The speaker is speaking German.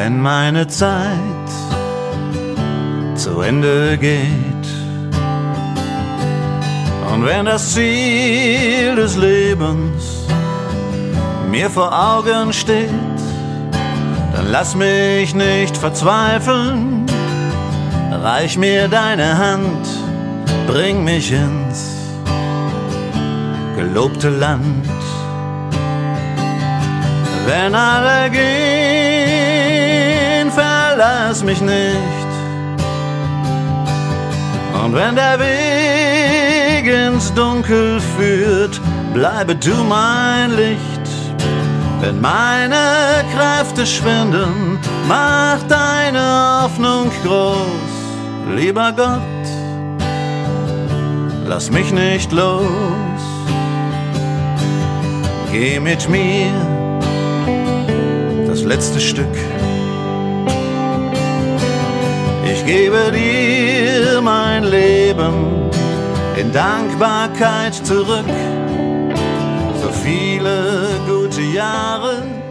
Wenn meine Zeit zu Ende geht und wenn das Ziel des Lebens mir vor Augen steht, dann lass mich nicht verzweifeln, reich mir deine Hand, bring mich ins gelobte Land. Wenn alle gehen, verlass mich nicht. Und wenn der Weg ins Dunkel führt, bleibe du mein Licht. Wenn meine Kräfte schwinden, mach deine Hoffnung groß. Lieber Gott, lass mich nicht los. Geh mit mir das letzte Stück. Ich gebe dir mein Leben in Dankbarkeit zurück. So viele gute Jahre